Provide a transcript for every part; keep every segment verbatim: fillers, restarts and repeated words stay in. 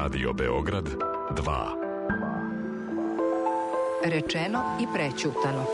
Radio Beograd dva. Rečeno i prećutano.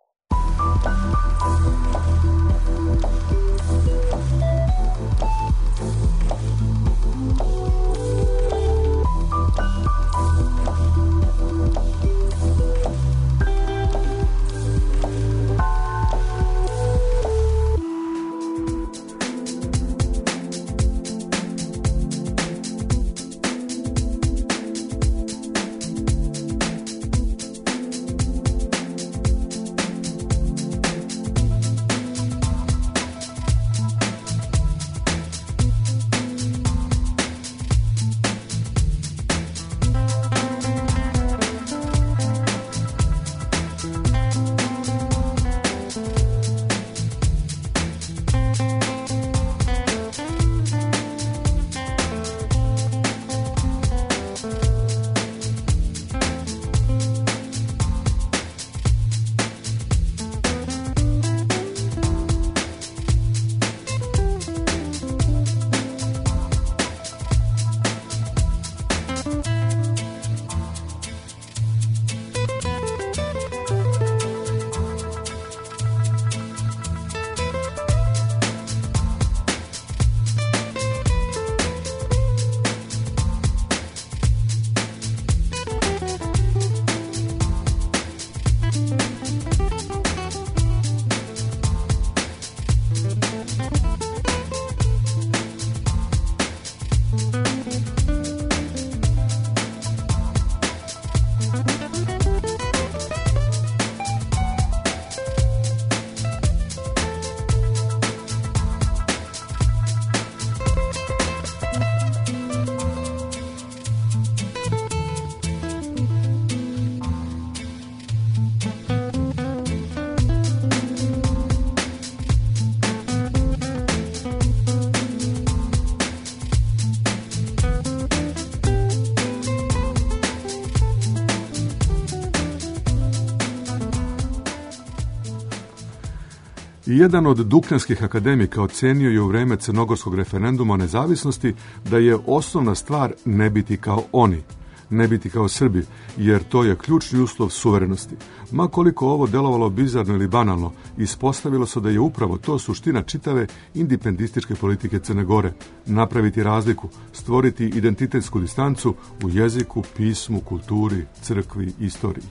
I jedan od duknjanskih akademika ocenio je u vreme crnogorskog referenduma o nezavisnosti da je osnovna stvar ne biti kao oni, ne biti kao Srbi, jer to je ključni uslov suverenosti. Ma koliko ovo delovalo bizarno ili banalno, ispostavilo se da je upravo to suština čitave indipendističke politike Crne Gore. Napraviti razliku, stvoriti identitetsku distancu u jeziku, pismu, kulturi, crkvi, istoriji.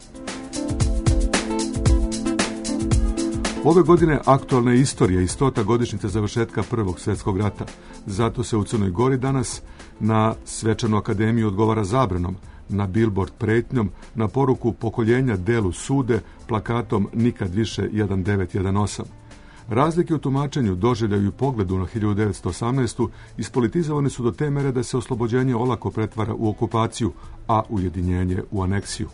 Ove godine aktualna je istorija i stota godišnjica završetka Prvog svjetskog rata. Zato se u Crnoj Gori danas na svečanu akademiju odgovara zabranom, na bilbord pretnjom, na poruku pokoljenja delu sude, plakatom nikad više jedan devet jedan osam. Razlike u tumačenju, doživljaju i pogledu na hiljadu devetsto osamnaestu ispolitizovane su do te mere da se oslobođenje olako pretvara u okupaciju, a ujedinjenje u aneksiju.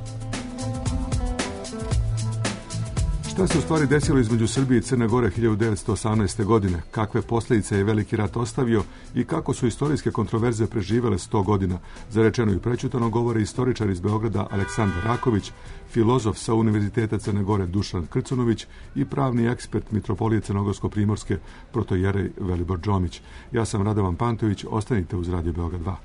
Šta se u stvari desilo između Srbije i Crne Gore hiljadu devetsto osamnaeste. godine? Kakve posljedice je Veliki rat ostavio i kako su istorijske kontroverze preživele sto godina? Za rečeno i prećutano govore istoričar iz Beograda Aleksandar Raković, filozof sa Univerziteta Crne Gore Dušan Krcunović i pravni ekspert Mitropolije Crnogorsko-Primorske protojerej Velibor Džomić. Ja sam Radovan Pantović, ostanite uz Radio Beograd dva.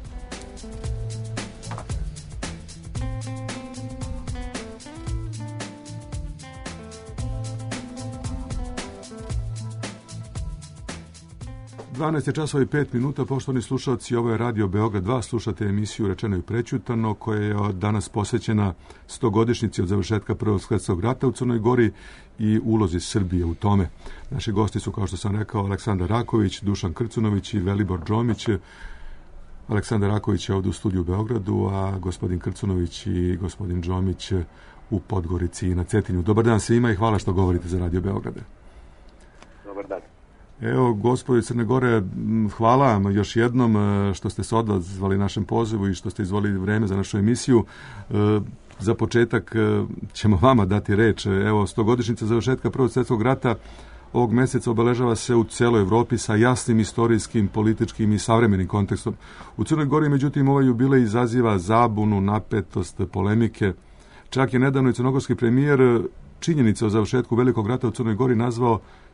dvanaest časova i pet minuta, poštovani slušalci, ovo je Radio Beograd dva, slušate emisiju Rečeno i prećutano, koja je danas posvećena stogodišnjici od završetka Prvog svjetskog rata u Crnoj Gori i ulozi Srbije u tome. Naši gosti su, kao što sam rekao, Aleksandar Raković, Dušan Krcunović i Velibor Džomić. Aleksandar Raković je ovdje u studiju u Beogradu, a gospodin Krcunović i gospodin Džomić u Podgorici i na Cetinju. Dobar dan svima i hvala što govorite za Radio Beograde. Dobar dan. Evo, gospodin Crne Gore, hvala vam još jednom što ste se odazvali našem pozivu i što ste izvolili vreme za našu emisiju. Za početak ćemo vama dati reč. Evo, stogodišnjica završetka Prvog svjetskog rata ovog mjeseca obeležava se u celoj Evropi sa jasnim istorijskim, političkim i savremenim kontekstom. U Crnoj Gori, međutim, ovaj jubilej izaziva zabunu, napetost, polemike. Čak je nedavno i crnogorski premijer činjenice o završetku Velikog rata u Crnoj Gori nazvao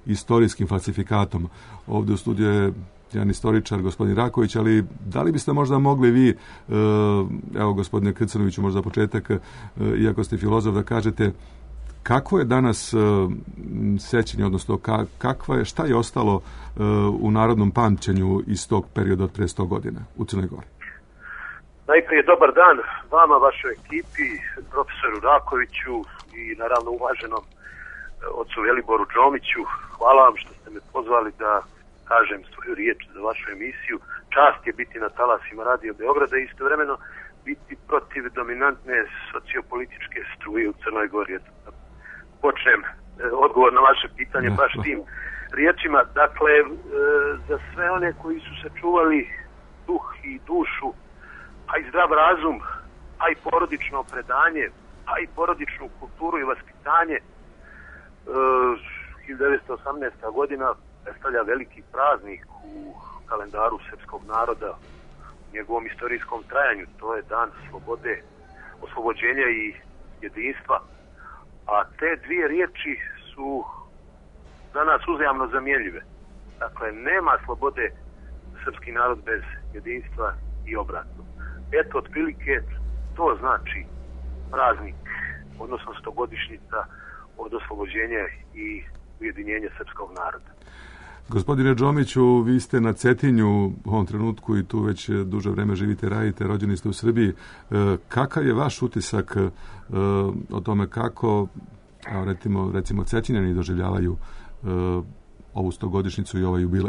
istorijskim falsifikatom. Ovdje u studiju je jedan istoričar, gospodin Raković, ali da li biste možda mogli vi, evo gospodine Krcanoviću, možda početak, iako ste filozof, da kažete kakvo je danas sećanje, odnosno kakva je, šta je ostalo u narodnom pamćenju iz tog perioda od pre sto godina u Crnoj Gori? Najprije dobar dan vama, vašoj ekipi, profesoru Rakoviću i naravno uvaženom ocu Veliboru Džomiću. Hvala vam što ste me pozvali da kažem svoju riječ za vašu emisiju. Čast je biti na talasima Radio Beograda i istovremeno biti protiv dominantne sociopolitičke struje u Crnoj Gori. Počnem odgovor na vaše pitanje baš tim riječima. Dakle, za sve one koji su sačuvali duh i dušu, a i zdrav razum, a i porodično predanje, a i porodičnu kulturu i vaspitanje, hiljadu devetsto osamnaesta. godina predstavlja veliki praznik u kalendaru srpskog naroda, u njegovom istorijskom trajanju. To je dan slobode, oslobođenja i jedinstva. A te dvije riječi su za nas uzajamno zamjenjive. Dakle, nema slobode srpski narod bez jedinstva i obratno. Eto, otprilike to znači praznik, odnosno stogodišnjica od oslobođenja i ujedinjenja srpskog naroda. Gospodine Džomiću, vi ste na Cetinju u ovom trenutku i tu već duže vreme živite, radite, rođeni ste u Srbiji. Kakav je vaš utisak o tome kako, recimo, recimo Cetinjani doživljavaju ovu stogodišnjicu i ovaj jubilej?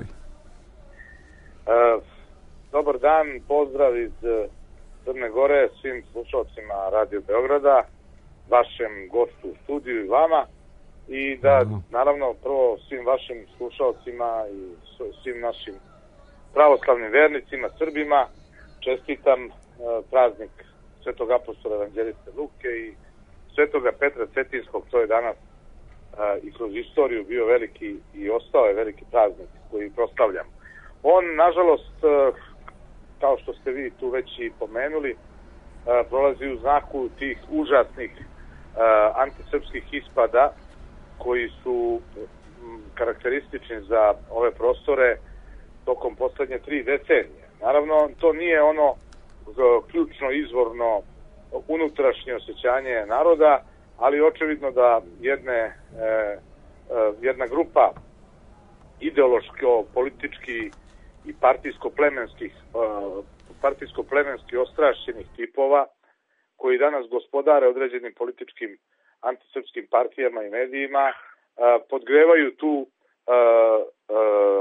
Dobar dan, pozdrav iz Crne Gore svim slušalcima Radio Beograda, vašem gostu u studiju i vama. I da, naravno, prvo svim vašim slušalcima i svim našim pravoslavnim vernicima, Srbima, čestitam e, praznik Svetog apostola evanđeliste Luke i Svetoga Petra Cetinskog. To je danas e, i kroz istoriju bio veliki i ostao je veliki praznik koji proslavljamo. On, nažalost, e, kao što ste vi tu već i pomenuli, e, prolazi u znaku tih užasnih e, antisrpskih ispada koji su karakteristični za ove prostore tokom poslednje tri decenije. Naravno, to nije ono ključno izvorno unutrašnje osjećanje naroda, ali očevidno da jedne, e, e, jedna grupa ideološko-politički i partijsko-plemenskih e, partijsko-plemenski ostrašćenih tipova koji danas gospodare određenim političkim antisrpskim partijama i medijima, a, podgrevaju tu a, a,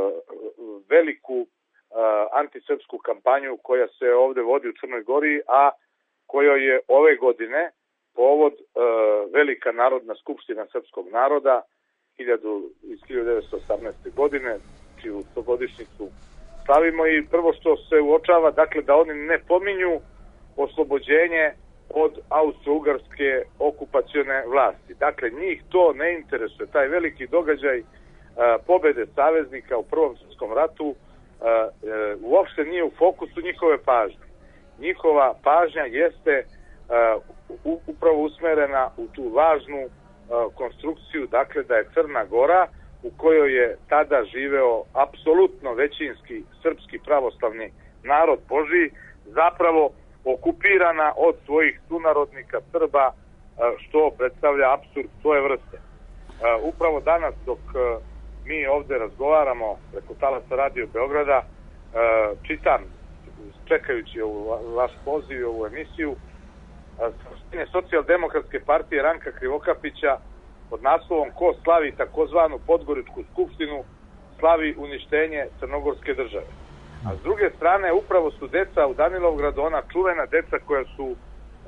veliku a, antisrpsku kampanju koja se ovde vodi u Crnoj Gori, a kojoj je ove godine povod a, velika Narodna skupština srpskog naroda iz hiljadu devetsto osamnaeste. godine, čiju stogodišnjicu slavimo, i prvo što se uočava, dakle, da oni ne pominju oslobođenje od austro-ugarske okupacione vlasti. Dakle, njih to ne interesuje. Taj veliki događaj a, pobede saveznika u Prvom svjetskom ratu a, a, uopšte nije u fokusu njihove pažnje. Njihova pažnja jeste a, u, upravo usmerena u tu važnu a, konstrukciju, dakle, da je Crna Gora, u kojoj je tada živeo apsolutno većinski srpski pravoslavni narod Božiji, zapravo okupirana od svojih sunarodnika Srba, što predstavlja apsurd svoje vrste. Upravo danas, dok mi ovde razgovaramo preko talasa Radio Beograda, čitam, čekajući ovu vaš poziv i ovu emisiju, saopštenje Socijaldemokratske partije Ranka Krivokapića pod naslovom "Ko slavi takozvanu Podgoričku skupštinu, slavi uništenje crnogorske države". A s druge strane, upravo su deca u Danilovgradu, ona čuvena deca koja su uh,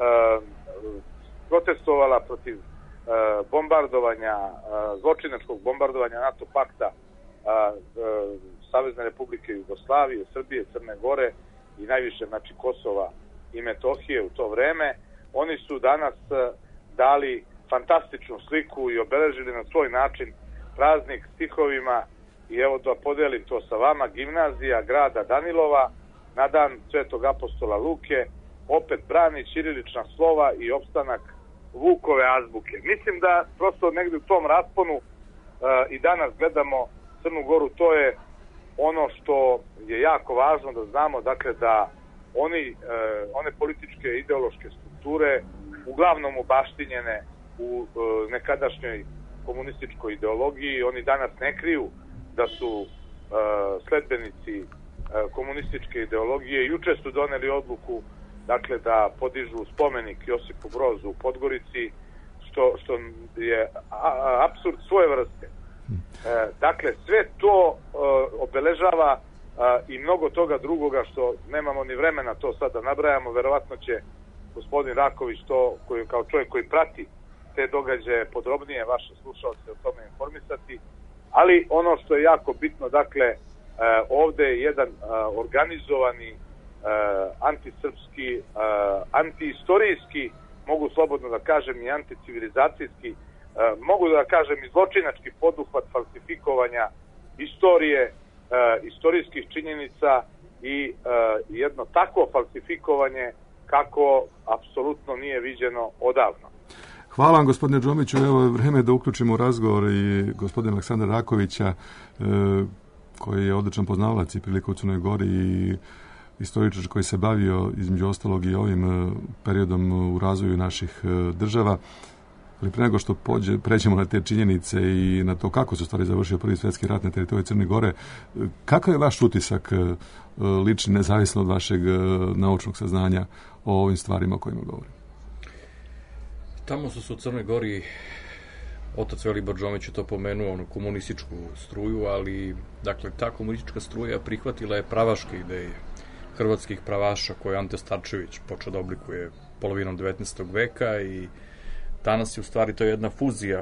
protestovala protiv uh, bombardovanja, uh, zločinačkog bombardovanja NATO pakta uh, uh, Savezne Republike Jugoslavije, Srbije, Crne Gore i najviše, znači, Kosova i Metohije u to vreme. Oni su danas uh, dali fantastičnu sliku i obeležili na svoj način praznik stihovima. I evo da podelim to sa vama, gimnazija grada Danilova na dan Svetog apostola Luke opet brani ćirilična slova i opstanak Vukove azbuke. Mislim da prosto negdje u tom rasponu i danas gledamo Crnu Goru, to je ono što je jako važno da znamo, dakle da oni, one političke ideološke strukture uglavnom obaštinjene u nekadašnjoj komunističkoj ideologiji, oni danas ne kriju da su sledbenici komunističke ideologije. Juče su doneli odluku, dakle, da podižu spomenik Josipu Brozu u Podgorici, što, što je apsurd svoje vrste. Dakle, sve to obeležava i mnogo toga drugoga što nemamo ni vremena to sad da nabrajamo. Verovatno će gospodin Raković, to koji, kao čovjek koji prati te događaje podrobnije, vaše slušalce o tome informisati. Ali ono što je jako bitno, dakle, ovde je jedan organizovani antisrpski, antiistorijski, mogu slobodno da kažem i anticivilizacijski, mogu da kažem i zločinački poduhvat falsifikovanja istorije, istorijskih činjenica i jedno takvo falsifikovanje kako apsolutno nije viđeno odavno. Hvala vam, gospodine Džomiću. Evo je vreme da uključimo u razgovor i gospodina Aleksandra Rakovića, koji je odličan poznavalac i prilika u Crnoj Gori i istoričar koji se bavio između ostalog i ovim periodom u razvoju naših država. Ali pre nego što pođe, pređemo na te činjenice i na to kako se stvari završio Prvi svjetski rat na teritoriji Crne Gore, kakav je vaš utisak lični, nezavisno od vašeg naučnog saznanja o ovim stvarima o kojima govorim? Tamo su se u Crnoj Gori, otac Velibor Džomić je to pomenuo, onu komunističku struju, ali dakle ta komunistička struja prihvatila je pravaške ideje hrvatskih pravaša koje Ante Starčević počeo da oblikuje polovinom devetnaestog veka i danas je u stvari to jedna fuzija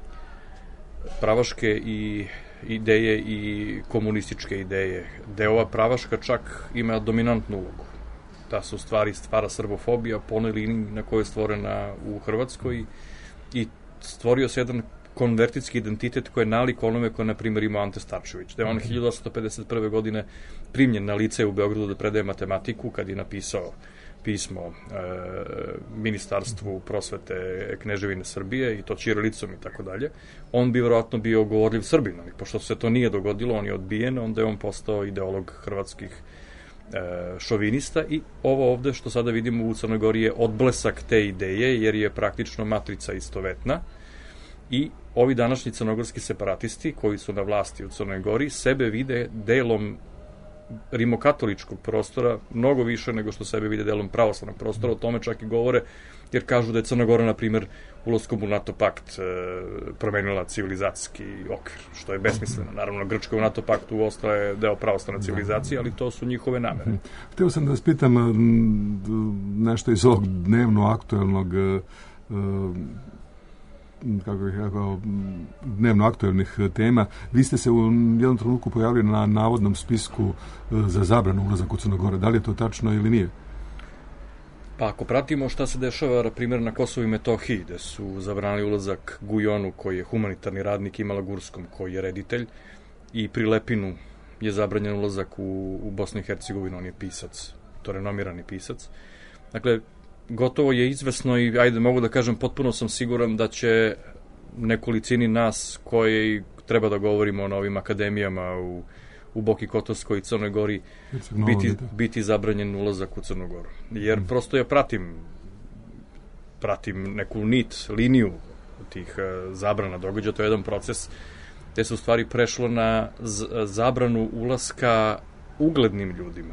pravaške i ideje i komunističke ideje, gde ova pravaška čak ima dominantnu ulogu. Ta se u stvari stvara srbofobija po onoj liniji na kojoj je stvorena u Hrvatskoj i stvorio se jedan konvertitski identitet koji je nalik onome koje, na primjer, imao Ante Starčević. Da je on hiljadu osamsto pedeset prve. godine primljen na lice u Beogradu da predaje matematiku, kad je napisao pismo e, Ministarstvu prosvete Kneževine Srbije i to ćirilicom i tako dalje. On bi vjerojatno bio govorljiv Srbin, ali pošto se to nije dogodilo, on je odbijen, onda je on postao ideolog hrvatskih e, šovinista i ovo ovde što sada vidimo u Crnoj Gori je odblesak te ideje, jer je praktično matrica istovetna i ovi današnji crnogorski separatisti koji su na vlasti u Crnoj Gori sebe vide delom rimokatoličkog prostora mnogo više nego što sebe vide delom pravoslavnog prostora, o tome čak i govore, jer kažu da je Crna Gora, na primjer, ulaskom u NATO pakt e, promenila civilizacijski okvir, što je besmisleno. Naravno, Grčka u NATO paktu ostaje deo pravoslavne civilizacije, ali to su njihove namere. Htio sam da vas pitam nešto iz ovog dnevno aktuelnog e, kako bih rekao, dnevno aktuelnih tema. Vi ste se u jednom trenutku pojavili na navodnom spisku za zabranu ulazak u Crnu Goru. Da li je to tačno ili nije? Pa ako pratimo šta se dešava, na primjer, na Kosovu i Metohiji, gde su zabranili ulazak Gujonu, koji je humanitarni radnik, i Malagurskom, koji je reditelj, i Prilepinu je zabranjen ulazak u, u Bosnu i Hercegovinu, on je pisac, to renomirani pisac. Dakle, gotovo je izvesno i, ajde, mogu da kažem, potpuno sam siguran da će nekolicini nas koji treba da govorimo na ovim akademijama u, u Boki Kotorskoj i Crnoj Gori biti, biti zabranjen ulazak u Crnu Goru. Jer mm. prosto ja pratim pratim neku nit, liniju tih uh, zabrana događaja, to je jedan proces gde se u stvari prešlo na z- zabranu ulaska uglednim ljudima.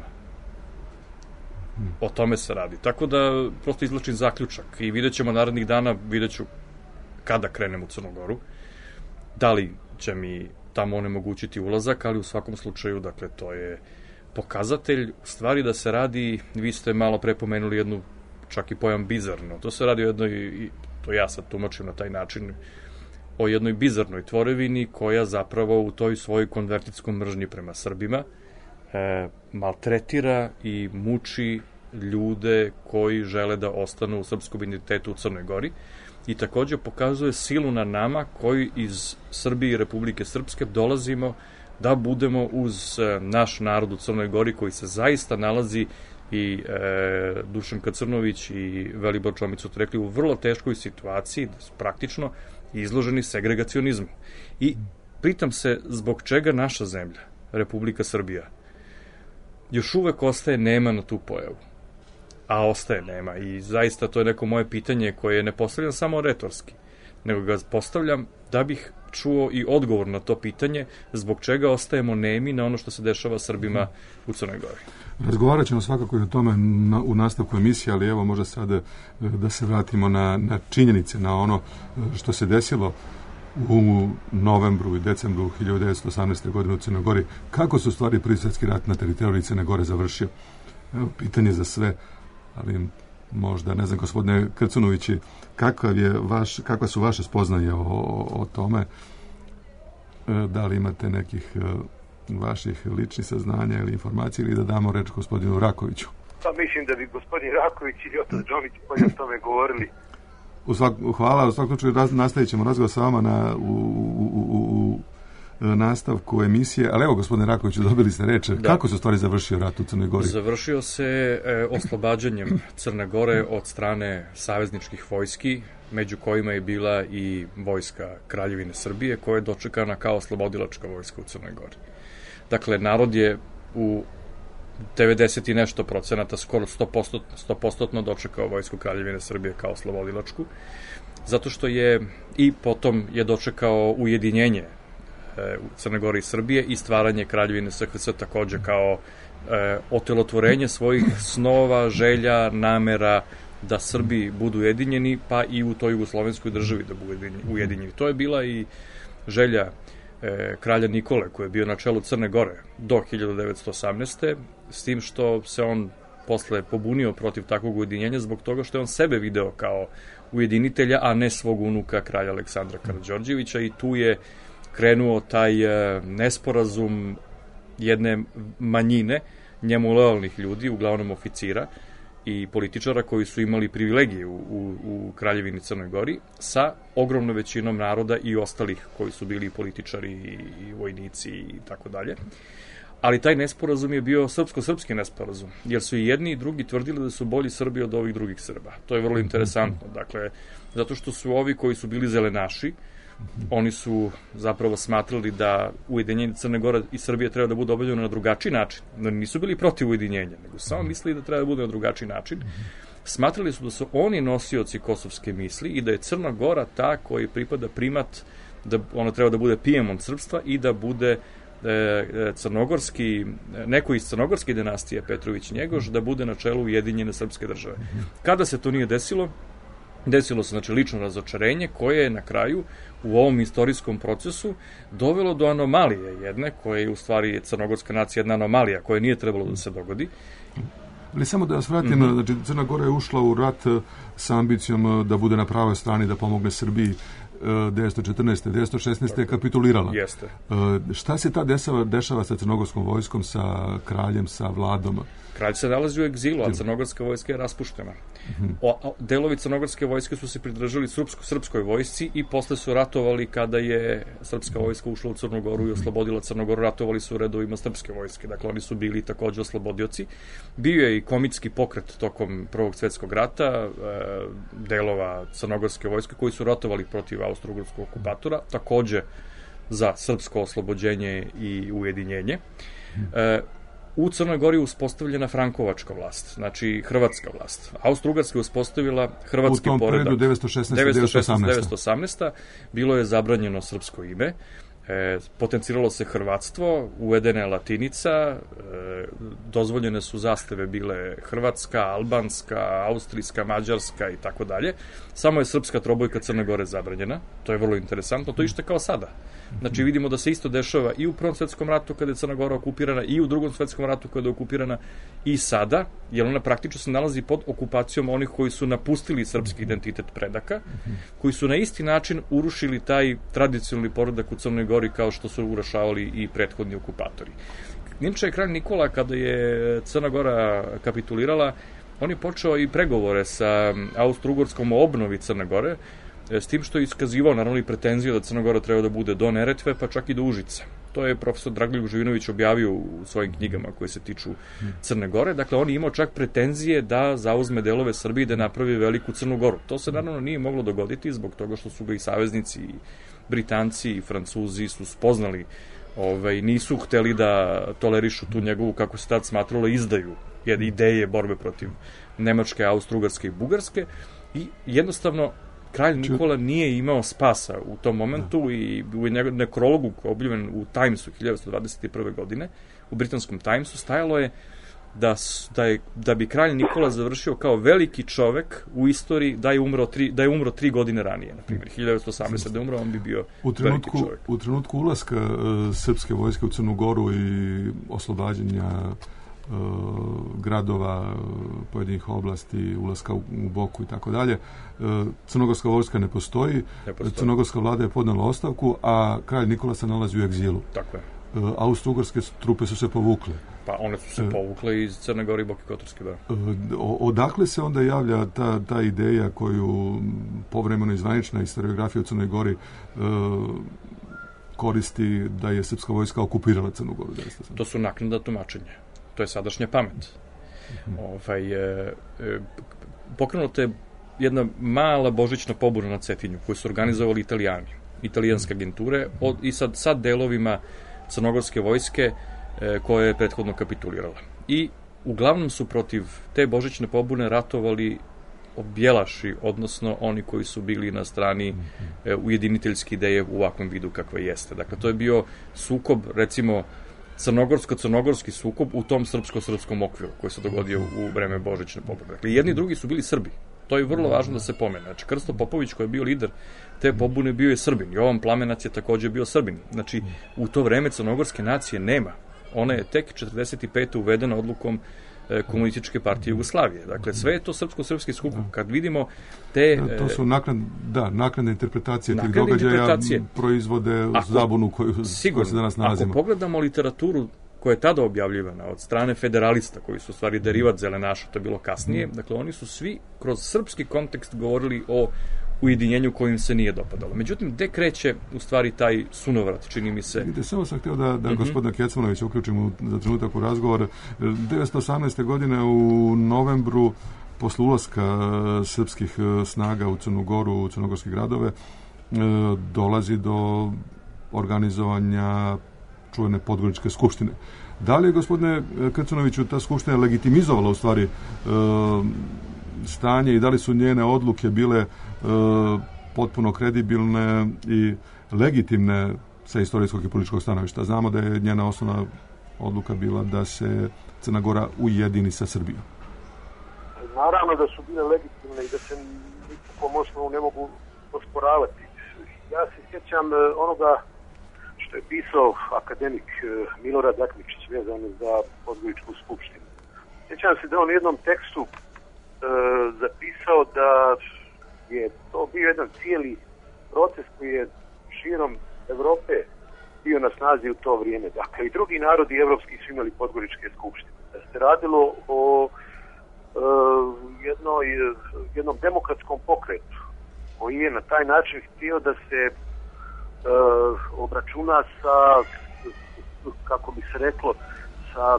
O tome se radi. Tako da prosto izvlačim zaključak i vidjet ćemo narednih dana, vidjet ću kada krenem u Crnu Goru, da li će mi tamo onemogućiti ulazak, ali u svakom slučaju, dakle, to je pokazatelj u stvari da se radi, vi ste malo pre pomenuli jednu, čak i pojam bizarno, to se radi o jednoj, to ja sad tumačim na taj način, o jednoj bizarnoj tvorevini koja zapravo u toj svojoj konvertitskom mržnji prema Srbima E, maltretira i muči ljude koji žele da ostanu u srpskom identitetu u Crnoj Gori i takođe pokazuje silu na nama koji iz Srbije i Republike Srpske dolazimo da budemo uz e, naš narod u Crnoj Gori koji se zaista nalazi i e, Dušanka Crnović i Velibor Džomić su rekli u vrlo teškoj situaciji, praktično, i izloženi segregacionizmu. I pitam se zbog čega naša zemlja, Republika Srbija, još uvek ostaje nema na tu pojavu. A ostaje nema. I zaista to je neko moje pitanje koje ne postavljam samo retorski, nego ga postavljam da bih čuo i odgovor na to pitanje zbog čega ostajemo nemi na ono što se dešava Srbima u Crnoj Gori. Razgovarat ćemo svakako i o tome na, u nastavku emisije, ali evo možda sada da se vratimo na, na činjenice, na ono što se desilo u novembru i decembru hiljadu devetsto osamnaeste. godine u Crnoj Gori. Kako su stvari Prvi svjetski rat na teritoriji Crne Gore završio? Evo, pitanje za sve, ali možda, ne znam, gospodine Krcunovići, kakav je vaš, kakva su vaše spoznaje o, o, o tome? Da li imate nekih vaših ličnih saznanja ili informacija, ili da damo reč gospodinu Rakoviću? Pa mislim da bi gospodin Raković ili otac Džomić bolje o tome govorili. U svak, hvala, u svakom slučaju raz, nastavit ćemo razgovor sa vama na, u, u, u, u nastavku emisije, ali evo gospodine Rakoviću, dobili ste reč. Da. Kako se u stvari završio rat u Crnoj Gori? Završio se e, oslobađanjem Crne Gore od strane savezničkih vojski, među kojima je bila i vojska Kraljevine Srbije, koja je dočekana kao oslobodilačka vojska u Crnoj Gori. Dakle, narod je u devedeset i nešto procenata, skoro sto posto dočekao vojsku Kraljevine Srbije kao oslobodilačku, zato što je i potom je dočekao ujedinjenje e, u Crnoj Gori i Srbije i stvaranje Kraljevine S H S takođe kao e, otelotvorenje svojih snova, želja, namera da Srbi budu ujedinjeni, pa i u toj jugoslovenskoj državi da budu ujedinjeni. To je bila i želja e, kralja Nikole, koji je bio na čelu Crne Gore do hiljadu devetsto osamnaeste. s tim što se on posle pobunio protiv takvog ujedinjenja zbog toga što je on sebe video kao ujedinitelja, a ne svog unuka kralja Aleksandra Karađorđevića, i tu je krenuo taj e, nesporazum jedne manjine njemu lojalnih ljudi, uglavnom oficira i političara koji su imali privilegije u, u, u Kraljevini Crnoj Gori, sa ogromnom većinom naroda i ostalih koji su bili političari i, i vojnici i tako dalje. Ali taj nesporazum je bio srpsko-srpski nesporazum, jer su i jedni i drugi tvrdili da su bolji Srbi od ovih drugih Srba. To je vrlo interesantno, dakle, zato što su ovi koji su bili zelenaši, oni su zapravo smatrali da ujedinjenje Crne Gore i Srbije treba da bude obavljeno na drugačiji način. Nisu bili protiv ujedinjenja, nego samo mislili da treba da bude na drugačiji način. Smatrali su da su oni nosioci kosovske misli i da je Crna Gora ta koji pripada primat, da ona treba da bude Pijemont srpstva i da bude crnogorski, neko iz crnogorske dinastije Petrović-Njegoš da bude na čelu ujedinjene srpske države. Kada se to nije desilo, desilo se znači lično razočarenje koje je na kraju u ovom istorijskom procesu dovelo do anomalije jedne, koja je u stvari crnogorska nacija jedna anomalija koja nije trebalo da se dogodi. Ali samo da vas vratim, mm-hmm. znači Crna Gora je ušla u rat sa ambicijom da bude na pravoj strani, da pomogne Srbiji. devetsto četrnaeste. devetsto šesnaeste. je kapitulirala. Jeste. Šta se ta dešava, dešava sa crnogorskom vojskom, sa kraljem, sa vladom? Kralj se nalazi u egzilu, a crnogorska vojska je raspuštena. Mm-hmm. O, delovi crnogorske vojske su se pridržali srpsko, srpskoj vojsci i posle su ratovali kada je srpska vojska ušla u Crnu Goru i oslobodila Crnogoru, ratovali su u redovima srpske vojske. Dakle, oni su bili takođe oslobodioci. Bio je i komitski pokret tokom Prvog svjetskog rata, e, delova crnogorske vojske koji su ratovali protiv austro-ugarskog okupatora, takođe za srpsko oslobođenje i ujedinjenje. E, U Crnoj Gori je uspostavljena frankovačka vlast, znači hrvatska vlast. Austro-Ugarska je uspostavila hrvatski poredak. U tom periodu devetsto šesnaeste. devetsto osamnaeste. devetsto osamnaeste. Bilo je zabranjeno srpsko ime, e, potenciralo se hrvatstvo, uvedena je latinica, e, dozvoljene su zastave bile hrvatska, albanska, austrijska, mađarska i tako dalje. Samo je srpska trobojka Crne Gore zabranjena, to je vrlo interesantno, to je ište kao sada. Znači vidimo da se isto dešava i u Prvom svetskom ratu kada je Crna Gora okupirana, i u Drugom svetskom ratu kada je okupirana, i sada, jer ona praktično se nalazi pod okupacijom onih koji su napustili srpski identitet predaka, koji su na isti način urušili taj tradicionalni poredak u Crnoj Gori kao što su urušavali i prethodni okupatori. Nimče je kralj Nikola, kada je Crna Gora kapitulirala, on je počeo i pregovore sa Austro-Ugarskom o obnovi Crne Gore, s tim što je iskazivao naravno i pretenziju da Crna Gora treba da bude do Neretve, pa čak i do Užica. To je profesor Dragoljub Živinović objavio u svojim knjigama koje se tiču Crne Gore. Dakle, on je imao čak pretenzije da zauzme delove Srbije i da napravi veliku Crnu Goru. To se naravno nije moglo dogoditi zbog toga što su ga i saveznici, i Britanci i Francuzi su spoznali, ovaj, nisu hteli da tolerišu tu njegovu, kako se tad smatralo, izdaju ideje borbe protiv Nemačke, Austro-Ugarske i Bugarske i jednostavno kralj Nikola nije imao spasa u tom momentu i u nekrologu koji je objavljen u Timesu hiljadu devetsto dvadeset prve. godine, u britanskom Timesu, stajalo je da, da, je da bi kralj Nikola završio kao veliki čovek u istoriji da je umro tri, da je umro tri godine ranije, na primjer, hiljadu devetsto osamnaeste. da je umro, on bi bio u trenutku, veliki čovek. U trenutku ulaska uh, srpske vojske u Crnu Goru i oslobađanja uh, gradova, pojedinih oblasti, ulaska u, u Boku i tako dalje, crnogorska vojska ne postoji, ne postoji. Crnogorska vlada je podnela ostavku, a kralj Nikola se nalazi u egzilu. Tako je. Austro-ugarske trupe su se povukle. Pa one su se povukle iz Crne Gore i Boke Kotorske, da. Odakle se onda javlja ta, ta ideja koju povremeno izvanična historiografija u Crnoj Gori koristi da je srpska vojska okupirala Crnu Goru? To su naknadna tumačenja. To je sadašnja pamet. Uh-huh. Ovaj, e, e, pokrenuta je jedna mala božićna pobuna na Cetinju koju su organizovali Italijani, italijanske agenture od, i sad, sad delovima crnogorske vojske e, koja je prethodno kapitulirala. I uglavnom su protiv te božićne pobune ratovali objelaši, odnosno oni koji su bili na strani e, ujediniteljske ideje u ovakvom vidu kakva jeste. Dakle, to je bio sukob, recimo, crnogorsko-crnogorski sukob u tom srpsko-srpskom okviru koji se dogodio u vreme božićne pobune. Dakle, jedni i drugi su bili Srbi. To je vrlo važno da se pomene. Znači, Krsto Popović koji je bio lider te pobune bio je Srbin. Jovan Plamenac je takođe bio Srbin. Znači, u to vreme crnogorske nacije nema. Ona je tek četrdeset pete uvedena odlukom Komunističke partije Jugoslavije. Dakle, sve je to srpsko-srpski skup. Kad vidimo te... Da, to su naknad, da, naknadne interpretacije tih događaja proizvode ako, zabunu koju sigurno, se danas nalazimo. Ako pogledamo literaturu koja je tada objavljivana od strane federalista, koji su u stvari derivat zelenaša, to je bilo kasnije, dakle, oni su svi kroz srpski kontekst govorili o ujedinjenju kojim se nije dopadalo. Međutim, gde kreće u stvari taj sunovrat, čini mi se? Vidite, samo sam htio da, da mm-hmm. gospodina Kecmanovića uključim u, za trenutak u razgovor. devetsto osamnaeste. godine u novembru, posle ulaska srpskih snaga u Crnu Goru, u crnogorske gradove, dolazi do organizovanja čuvene Podgoričke skupštine. Da li je, gospodine Krcanoviću, ta skupština legitimizovala u stvari stanje i da li su njene odluke bile e, potpuno kredibilne i legitimne sa istorijskog i političkog stanovišta? Znamo da je njena osnovna odluka bila da se Crna Gora ujedini sa Srbijom. Naravno da su bile legitimne i da se nikakvom osnovu ne mogu osporavati. Ja se sjećam onoga što je pisao akademik Milorad Akmičić vezano za Podgoričku skupštinu. Sjećam se da on u jednom tekstu zapisao da je to bio jedan cijeli proces koji je širom Evrope bio na snazi u to vrijeme. Dakle, i drugi narodi evropski su imali Podgoričke skupštine. Da se radilo o uh, jednoj, jednom demokratskom pokretu koji je na taj način htio da se uh, obračuna sa, kako bi se reklo, sa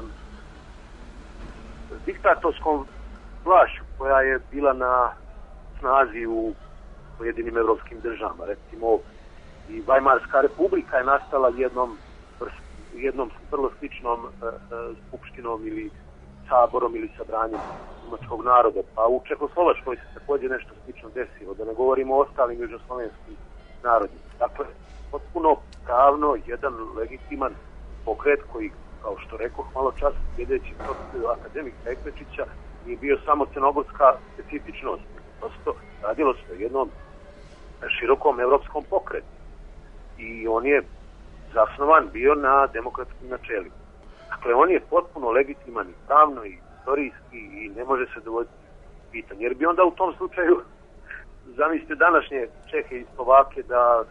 diktatorskom vlašću koja je bila na snazi u pojedinim evropskim državama. Recimo, i Vajmarska republika je nastala jednom, jednom vrlo sličnom uh, skupštinom ili saborom ili sabranjem njemačkog naroda. Pa u Čehoslovačkoj se također nešto slično desilo, da ne govorimo o ostalim južnoslovenskim narodima. Dakle, potpuno pravno jedan legitiman pokret koji, kao što rekao malo čas, sljedeći akademik Ekmečića, nije bio samo crnogorska specifičnost. Prosto radilo se o jednom širokom evropskom pokretu. I on je zasnovan bio na demokratskim načelima. Dakle, on je potpuno legitiman i pravno i istorijski i ne može se dovoditi pitanje. Jer bi onda u tom slučaju, zamislite današnje Čehe i Slovake da e,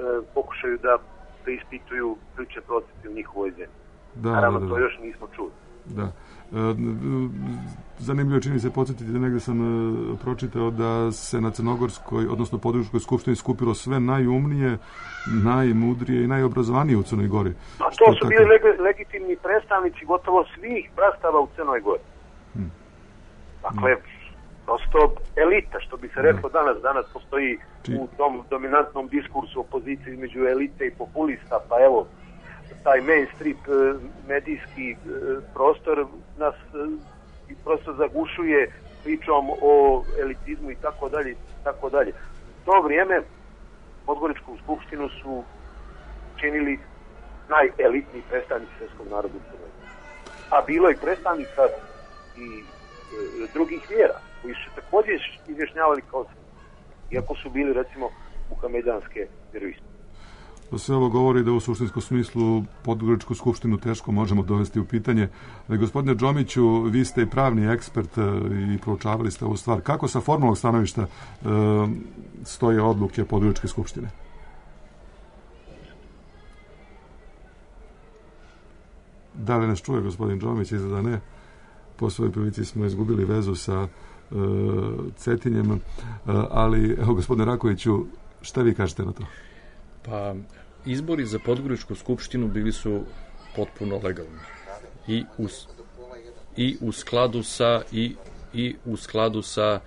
pokušaju da preispituju priče procesi u njihovoj zemlji. Da, Naravno, da, da. To još nismo čuli. Da. Zanimljivo čini se podsjetiti da negde sam pročitao da se na Crnogorskoj, odnosno Podgoričkoj skupštini skupilo sve najumnije, najmudrije i najobrazovanije u Crnoj Gori. Pa to su bili leg legitimni predstavnici gotovo svih brastava u Crnoj Gori. Hmm. Dakle, prosto elita, što bi se reklo danas. Danas postoji Či... u tom dominantnom diskursu opozicije između elite i populista, pa evo, taj mainstream medijski prostor nas prosto zagušuje pričom o elitizmu i tako dalje, tako dalje. U to vrijeme Podgoričku skupštinu su činili najelitniji predstavnici srpskog naroda u Crnoj Gori. A bilo je predstavnika i e, drugih vjera koji su također izjašnjavali kao Srbi, iako su bili recimo muhamedanske vjeroispovesti. Da se ovo govori da u suštinskom smislu Podgoričku skupštinu teško možemo dovesti u pitanje. Ali, gospodine Džomiću, vi ste i pravni ekspert i proučavali ste ovu stvar. Kako sa formalnog stanovišta e, stoje odluke Podgoričke skupštine? Da li nas čuje gospodin Džomić? Izgleda ne. Po svojoj prilici smo izgubili vezu sa e, Cetinjem. E, ali, evo, gospodine Rakoviću, šta vi kažete na to? Pa, izbori za Podgoričku skupštinu bili su potpuno legalni i u, i u skladu sa i, i u skladu sa e,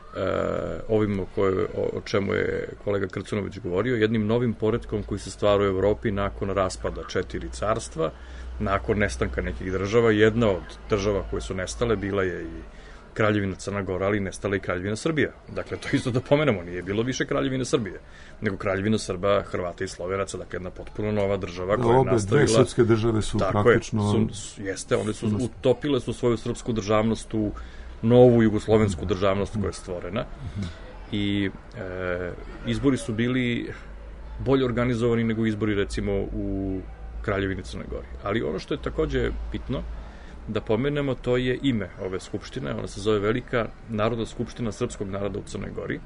ovim o, koje, o, o čemu je kolega Krcunović govorio, jednim novim poretkom koji se stvara u Evropi nakon raspada četiri carstva, nakon nestanka nekih država. Jedna od država koje su nestale bila je i Kraljevina Crna Gora, ali nestala i Kraljevina Srbija. Dakle, to isto da pomenemo, nije bilo više Kraljevine Srbije, nego Kraljevina Srba, Hrvata i Slovenaca, dakle jedna potpuno nova država koja je Obe nastavila... Obe dve srpske države su praktično... Je, su, jeste, one su utopile su svoju srpsku državnost u novu jugoslovensku državnost koja je stvorena. I e, izbori su bili bolje organizovani nego izbori, recimo, u Kraljevini Crne Gori. Ali ono što je takođe bitno da pomenemo, to je ime ove skupštine. Ona se zove Velika narodna skupština srpskog naroda u Crnoj Gori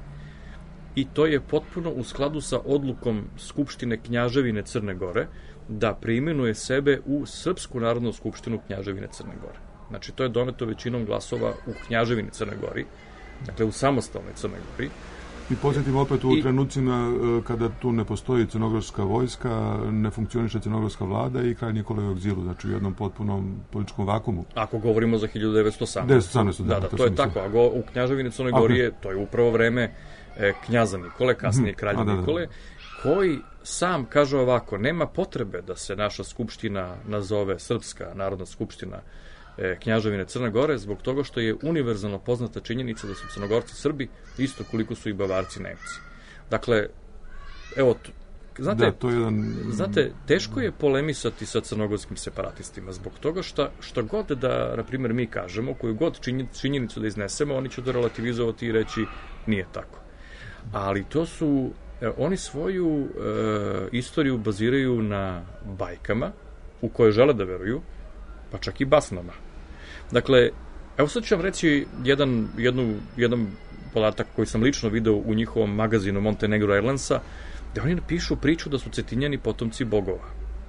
i to je potpuno u skladu sa odlukom Skupštine Knjaževine Crne Gore da preimenuje sebe u Srpsku narodnu skupštinu Knjaževine Crne Gore. Znači, to je doneto većinom glasova u Knjaževini Crne Gori, dakle u samostalnoj Crnoj Gori. I posjetimo opet u I, trenucima kada tu ne postoji crnogorska vojska, ne funkcioniše crnogorska vlada i kralj Nikola je u egzilu, znači u jednom potpunom političkom vakumu. Ako govorimo za hiljadu devetsto osamnaeste. devetsto osamnaeste, da, da, da, to, to je tako, a go, u Knjaževini Crnoj Gori je, to je upravo vreme e, knjaza Nikole, kasnije kralja da, Nikole, da, da. koji sam kaže ovako, nema potrebe da se naša skupština nazove Srpska narodna skupština Knjaževine Crne Gore, zbog toga što je univerzalno poznata činjenica da su Crnogorci Srbi isto koliko su i Bavarci Nemci. Dakle, evo, znate, da, to je jedan... znate, teško je polemisati sa crnogorskim separatistima, zbog toga što, što god da, na primjer, mi kažemo, koju god činjenicu da iznesemo, oni će to relativizovati i reći nije tako. Ali to su, oni svoju e, istoriju baziraju na bajkama u koje žele da veruju, pa čak i basnama. Dakle, evo sad ću vam reći jedan, jednu, jedan podatak koji sam lično video u njihovom magazinu Montenegro Airlinesa, gde oni napišu priču da su Cetinjani potomci bogova.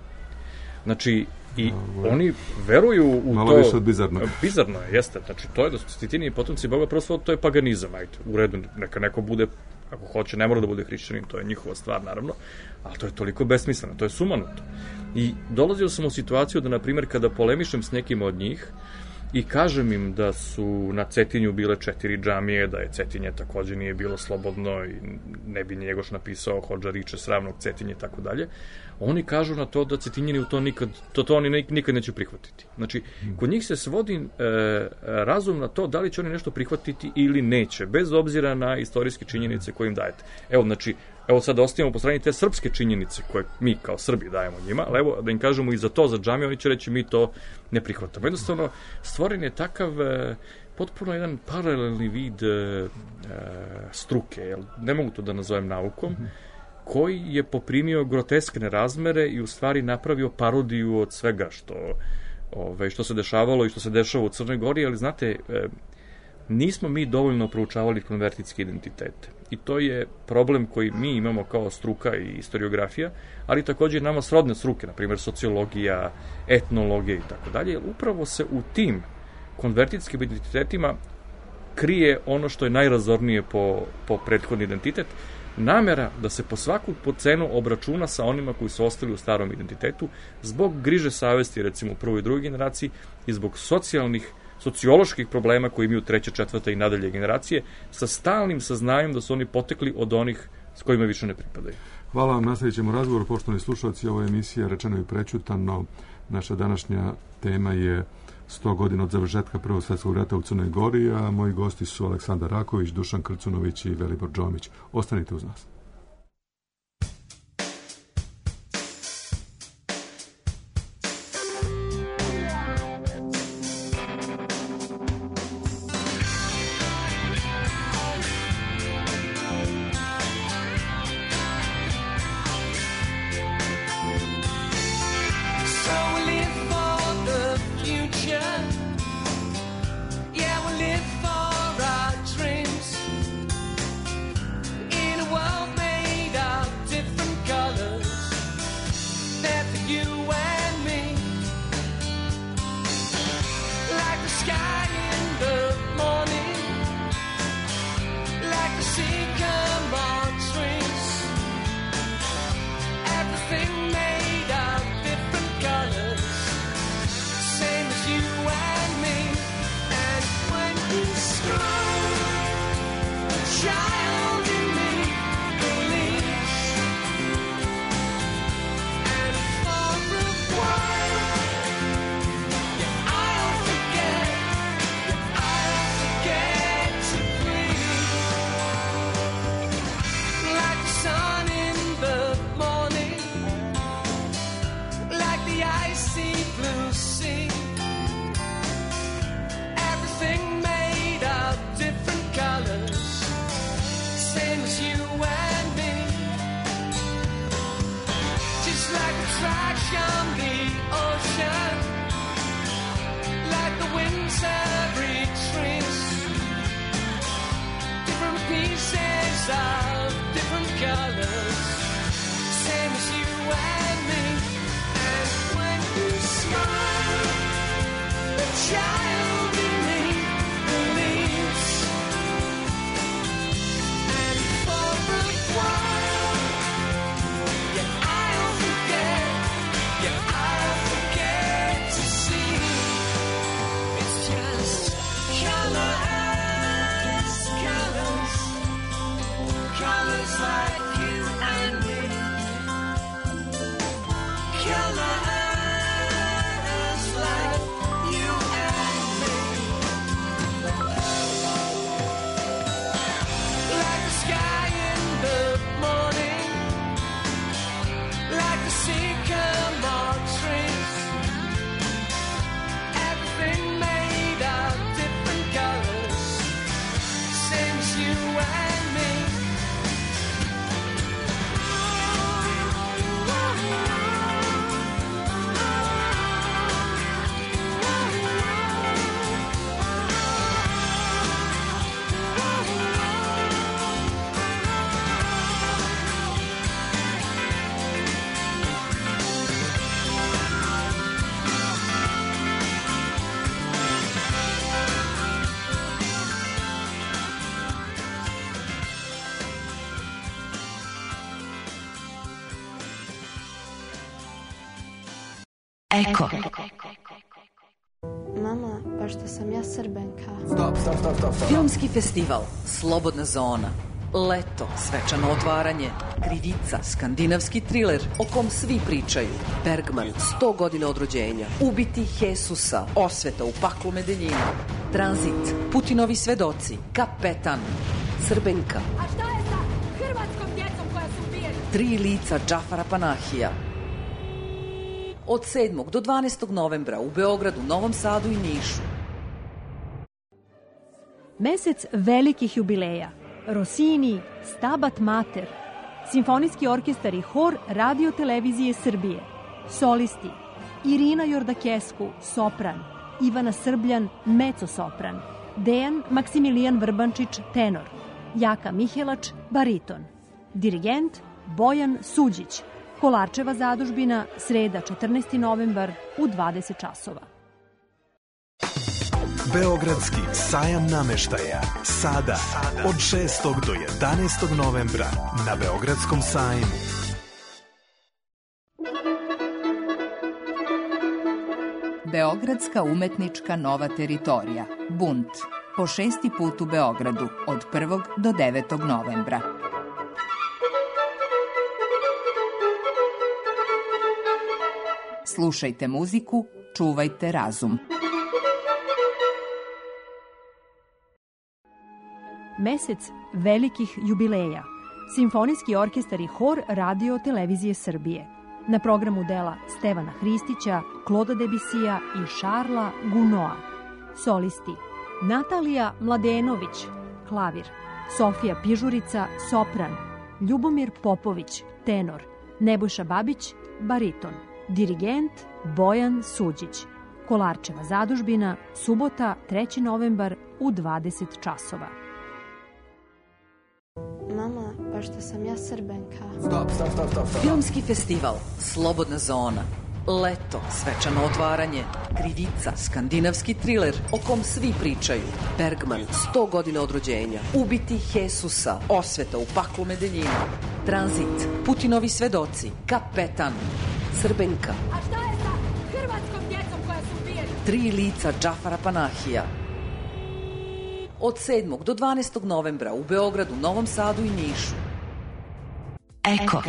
Znači, i no, oni veruju u malo to... više od bizarno. Bizarno je, jeste. Znači, to je da su Cetinjani potomci bogova, prvo to je paganizam, ajde, u redu, neka neko bude, ako hoće, ne mora da bude hrišćanin, to je njihova stvar, naravno, ali to je toliko besmisleno, to je sumanuto. I dolazio sam u situaciju da, na primjer, kada polemišem s nekim od njih i kažem im da su na Cetinju bile četiri džamije, da je Cetinje takođe nije bilo slobodno i ne bi Njegoš napisao Hodža riče sravnog Cetinje i tako dalje, oni kažu na to da Cetinjani u to nikad, to, to oni nikad neće prihvatiti. Znači, kod njih se svodi e, razum na to da li će oni nešto prihvatiti ili neće, bez obzira na istorijske činjenice koje im dajete. Evo, znači, evo sad da ostavimo po strani te srpske činjenice koje mi kao Srbi dajemo njima, ali evo da im kažemo i za to, za džamije, oni će reći mi to ne prihvatamo. Jednostavno, stvoren je takav e, potpuno jedan paralelni vid e, struke, jel? Ne mogu to da nazovem naukom, koji je poprimio groteskne razmere i u stvari napravio parodiju od svega što, ove, što se dešavalo i što se dešava u Crnoj Gori, ali znate, e, nismo mi dovoljno proučavali konvertitske identitete. I to je problem koji mi imamo kao struka i historiografija, ali također nama srodne struke, na primjer sociologija, etnologija i tako dalje. Upravo se u tim konvertitskim identitetima krije ono što je najrazornije po, po prethodni identitet, namera da se po svaku po cenu obračuna sa onima koji su ostali u starom identitetu zbog griže savesti, recimo u prvoj i drugoj generaciji, i zbog socijalnih, socioloških problema koji imaju treća, četvrta i nadalje generacije, sa stalnim saznanjem da su oni potekli od onih s kojima više ne pripadaju. Hvala vam, nastavit ćemo razgovor, poštovani slušalci, ovo je emisija Rečeno i prećutano. Naša današnja tema je sto godina od završetka Prvog svjetskog rata u Crnoj Gori, a moji gosti su Aleksandar Raković, Dušan Krcunović i Velibor Džomić. Ostanite uz nas. Eko. Mama, pa što sam ja Srbenka. Stop, stop, stop, stop, stop. Filmski festival, Slobodna zona, Leto, svečano otvaranje, Krivica, skandinavski triler o kom svi pričaju, Bergman, sto godina od rođenja, Ubiti Jesusa, Osveta u paklu Medeljina, Tranzit, Putinovi svedoci, Kapetan, Srbenka. A šta je sa hrvatskom djecom koja su ubijena? Tri lica Džafara Panahija. Od sedmog do dvanaestog novembra u Beogradu, Novom Sadu i Nišu. Mesec velikih jubileja. Rossini, Stabat Mater, Simfonijski orkestar i hor Radio Televizije Srbije, solisti Irina Jordakescu, sopran, Ivana Srbljan, mezzo-sopran, Dejan Maksimilijan Vrbančić, tenor, Jaka Mihelač, bariton, dirigent Bojan Suđić, Kolarčeva zadužbina, sreda četrnaesti novembar u dvadeset časova. Beogradski sajam nameštaja. Sada, od šestog do jedanaestog novembra na Beogradskom sajmu. Beogradska umetnička nova teritorija, Bunt, po šesti put u Beogradu, od prvog do devetog novembra. Slušajte muziku, čuvajte razum. Mesec velikih jubileja. Simfonijski orkestar i hor Radio Televizije Srbije. Na programu dela Stevana Hristića, Kloda Debisija i Šarla Gunoa. Solisti Natalija Mladenović, klavir, Sofija Pižurica, sopran, Ljubomir Popović, tenor, Nebojša Babić, bariton, dirigent Bojan Suđić. Kolarčeva zadužbina, subota, treći novembar u dvadeset časova. Mama, pa što sam ja Srbenka. Stop, stop, stop, stop, stop. Filmski festival Slobodna zona. Leto, svečano otvaranje, krivica, skandinavski triler o kom svi pričaju. Bergman, sto godina od rođenja, ubiti Jesusa, osveta u paklu Medeljina. Tranzit, Putinovi svedoci, Kapetan, Srbenka. A šta je sa hrvatskom djecom koja su ubijeni? Tri lica Džafara Panahija. Od sedmog do dvanaestog novembra u Beogradu, Novom Sadu i Nišu. Eko.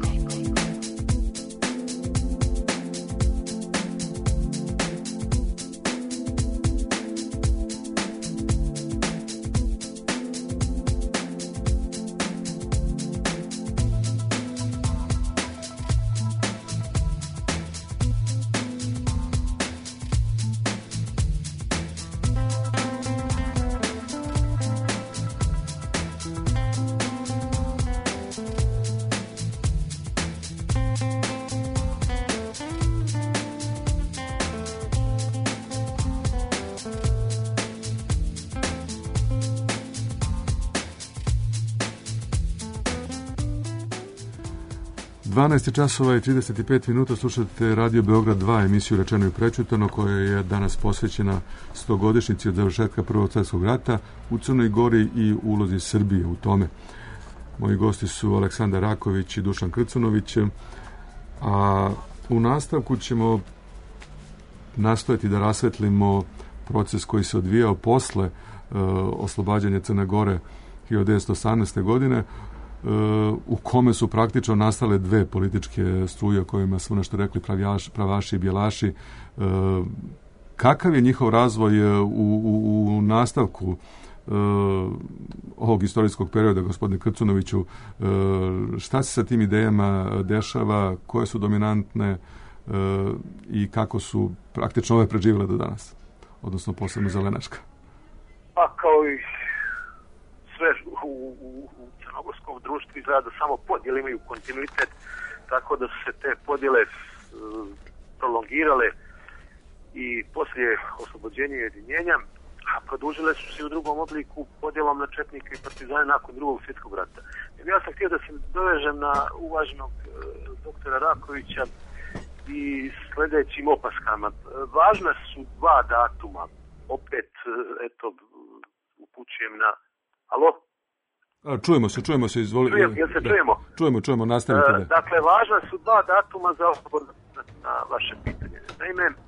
dvanaest časova i trideset pet minuta, slušate Radio Beograd dva, emisiju Rečeno i prećutano, koja je danas posvećena stogodišnjici od završetka Prvog svjetskog rata u Crnoj Gori i ulozi Srbije u tome. Moji gosti su Aleksandar Raković i Dušan Krcunović, a u nastavku ćemo nastojati da rasvetlimo proces koji se odvijao posle uh, oslobađanja Crne Gore hiljadu devetsto osamnaeste. godine, u kome su praktično nastale dve političke struje o kojima smo nešto rekli, pravjaš, pravaši i bjelaši. Kakav je njihov razvoj u, u, u nastavku uh, ovog istorijskog perioda, gospodine Krcunoviću? Uh, šta se sa tim idejama dešava, koje su dominantne uh, i kako su praktično ove preživjele do danas, odnosno posebno Zelenaška? Pa kao i sve u, u crnogorskom društvu izgleda da samo podjele imaju kontinuitet, tako da su se te podjele uh, prolongirale i poslije oslobođenja i jedinjenja, a produžile su se u drugom obliku podjelom na četnike i partizane nakon Drugog svjetskog rata. Ja sam htio da se dovežem na uvaženog uh, doktora Rakovića i sljedećim opaskama. Važna su dva datuma. Opet, eto, upućujem na... Alo? A, čujemo se, čujemo se, izvoli. Čujem, jel se da. čujemo? Čujemo, čujemo, nastavite. E, dakle, važna su dva datuma za odgovor na, na vaše pitanje. Naime, e,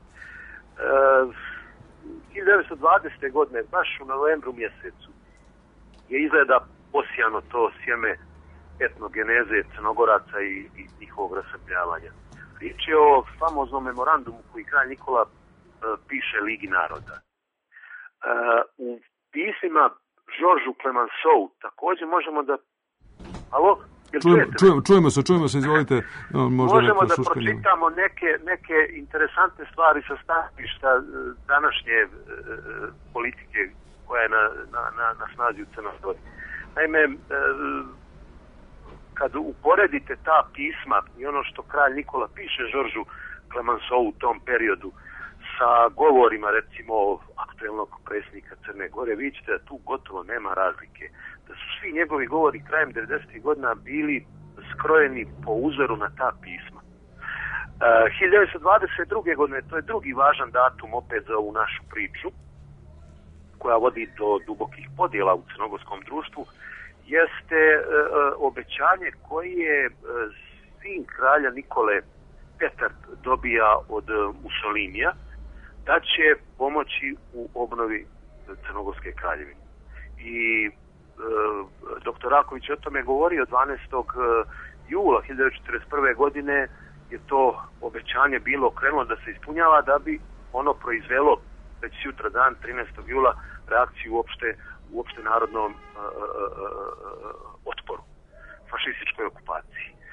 hiljadu devetsto dvadesete. godine, baš u novembru mjesecu, je izgleda posijano to sjeme etnogeneze Crnogoraca i, i njihovog rasrbljavanja. Riječ je o famoznom memorandumu koji kralj Nikola e, piše Ligi naroda. E, u pismima Žoržu Clemenceau također možemo da... Alo? Čujemo, čujemo, čujemo se, čujemo se, izvolite. No, možda možemo da pročitamo neke, neke interesantne stvari sa stanovišta današnje e, politike koja je na, na, na, na snazi u Crnoj Gori. Naime, e, kad uporedite ta pisma i ono što kralj Nikola piše Žoržu Clemenceau u tom periodu sa govorima, recimo, aktuelnog predsjednika Crne Gore, vi ćete da tu gotovo nema razlike. Da su svi njegovi govori krajem devedesetih godina bili skrojeni po uzoru na ta pisma. Uh, hiljadu devetsto dvadeset druge. godine, to je drugi važan datum opet za ovu našu priču, koja vodi do dubokih podjela u crnogorskom društvu, jeste uh, obećanje koje je uh, sin kralja Nikole Petar dobija od uh, Mussolinija, da će pomoći u obnovi Crnogorske kraljevine. I e, doktor Raković o tome govori od dvanaestog jula hiljadu devetsto četrdeset prve. godine je to obećanje bilo krenulo da se ispunjava, da bi ono proizvelo već sutra dan trinaestog jula reakciju uopšte, uopšte narodnom e, e, otporu, fašističkoj okupaciji. E,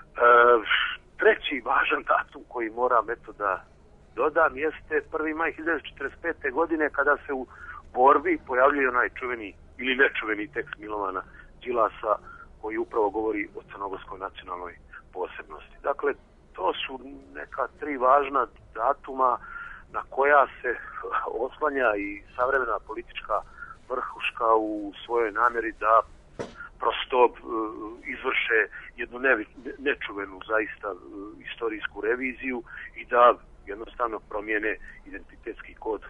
treći važan datum koji moram eto da dodam jeste prvi maj hiljadu devetsto četrdeset pete. godine, kada se u borbi pojavljuje onaj čuveni ili nečuveni tekst Milovana Đilasa koji upravo govori o crnogorskoj nacionalnoj posebnosti. Dakle, to su neka tri važna datuma na koja se oslanja i savremena politička vrhuška u svojoj namjeri da prosto izvrše jednu nečuvenu zaista istorijsku reviziju i da jednostavno promijene identitetski kod e,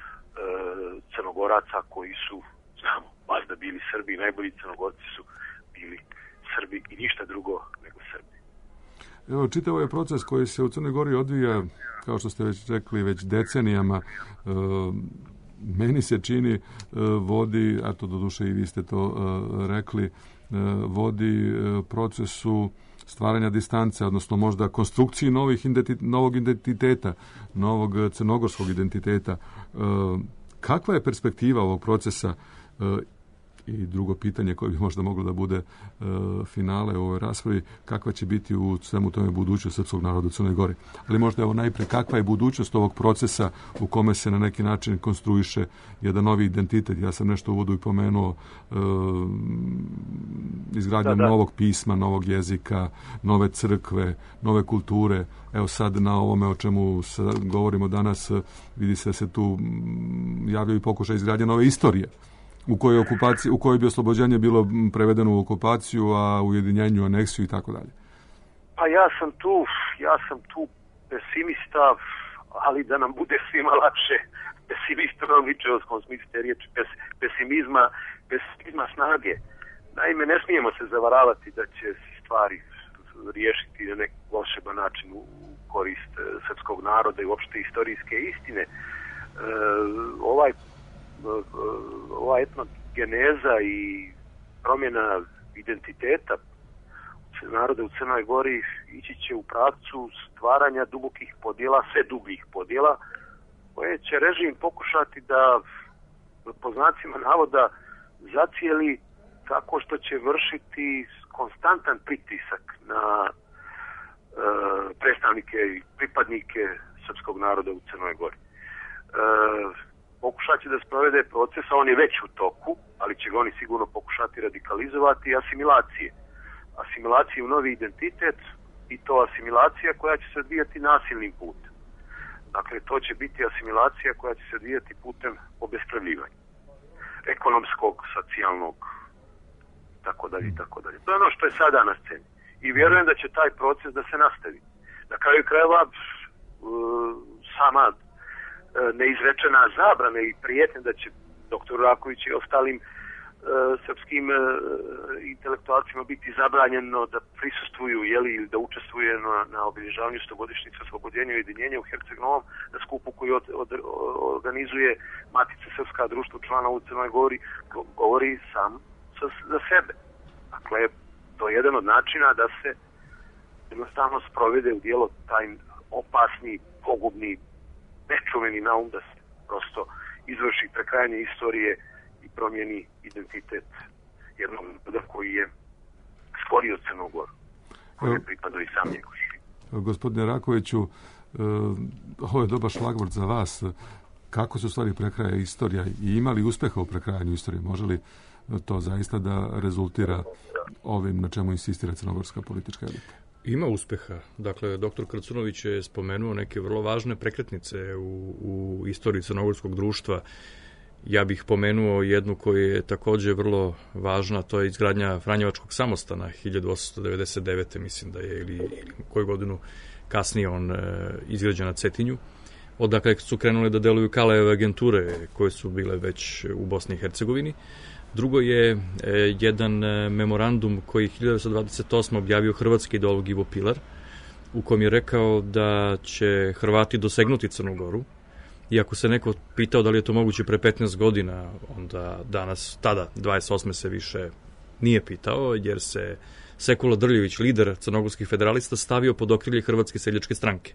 Crnogoraca koji su, znamo, baš da bili Srbi, najbolji Crnogorci su bili Srbi i ništa drugo nego Srbi. Evo, čitav ovaj proces koji se u Crnoj Gori odvija, kao što ste već rekli, već decenijama, e, meni se čini e, vodi, a to doduše i vi ste to e, rekli, e, vodi e, procesu stvaranja distance, odnosno možda konstrukciji novih identit, novog identiteta, novog crnogorskog identiteta. E, kakva je perspektiva ovog procesa? E, I drugo pitanje koje bi možda moglo da bude e, finale u ovoj raspravi, kakva će biti u svemu tome budućnost srpskog naroda u Crnoj Gori. Ali možda evo najpre, kakva je budućnost ovog procesa u kome se na neki način konstruiše jedan novi identitet? Ja sam nešto u uvodu i pomenuo e, izgradnjom da, da. novog pisma, novog jezika, nove crkve, nove kulture. Evo sad na ovome o čemu govorimo danas, vidi se da se tu javljaju pokušaj izgradnje nove istorije, u kojoj okupaciji, u kojoj bi oslobođenje bilo prevedeno u okupaciju, a u ujedinjenju, aneksiju i tako dalje. Pa ja sam tu, ja sam tu pesimista, ali da nam bude svima lakše, pesimista u ličevskom smislu te riječi, pes, pesimizma, pesimizma snage. Naime, ne smijemo se zavaravati da će se stvari riješiti na neki volšeban način u korist srpskog naroda i uopšte istorijske istine. E, ovaj ova etnogeneza i promjena identiteta naroda u Crnoj Gori ići će u pravcu stvaranja dubokih podjela, sve dubljih podjela, koje će režim pokušati da po znacima navoda zacijeli tako što će vršiti konstantan pritisak na e, predstavnike i pripadnike srpskog naroda u Crnoj Gori. E, pokušat će da sprovede proces, a on je već u toku, ali će ga oni sigurno pokušati radikalizovati, asimilacije. Asimilacije u novi identitet i to asimilacija koja će se odvijati nasilnim putem. Dakle, to će biti asimilacija koja će se odvijati putem obespravljivanja. Ekonomskog, socijalnog, tako dalje, tako dalje. To je ono što je sada na sceni. I vjerujem da će taj proces da se nastavi. Na kraju krajeva sama neizrečena zabrana i prijetnja da će doktor Raković i ostalim e, srpskim e, intelektualcima biti zabranjeno da prisustvuju jeli, ili da učestvuju na, na obilježavanju stogodišnjice oslobođenja i ujedinjenja u Herceg-Novom na skupu koji od, od, organizuje Matica Srpska društvo člana u Crnoj Gori, govori sam za, za sebe. Dakle, to je jedan od načina da se jednostavno sprovede u djelo taj opasni, pogubni, nečuveni naum da se prosto izvrši prekrajanje istorije i promijeni identitet jednog naroda koji je stvorio Crnu Goru, koji je pripadao i sam njegov. Gospodine Rakoviću, ovo je dobar šlagvort za vas. Kako se u stvari prekraja istorija i ima li uspeha u prekrajanju istorije? Može li to zaista da rezultira ovim na čemu insistira crnogorska politička elita? Ima uspeha. Dakle, doktor Krcunović je spomenuo neke vrlo važne prekretnice u, u istoriji crnogorskog društva. Ja bih pomenuo jednu koja je takođe vrlo važna, to je izgradnja Franjevačkog samostana hiljadu osamsto devedeset devete. mislim da je, ili, ili koju godinu kasnije on e, izgrađen na Cetinju. Odakle su krenule da deluju Kalejeve agenture koje su bile već u Bosni i Hercegovini. Drugo je e, jedan e, memorandum koji hiljadu devetsto dvadeset osme. objavio hrvatski ideolog Ivo Pilar, u kom je rekao da će Hrvati dosegnuti Crnu Goru. I ako se neko pitao da li je to moguće pre petnaest godina, onda danas, tada, dvadeset osme. se više nije pitao, jer se Sekula Drljević, lider crnogorskih federalista, stavio pod okrilje Hrvatske seljačke stranke.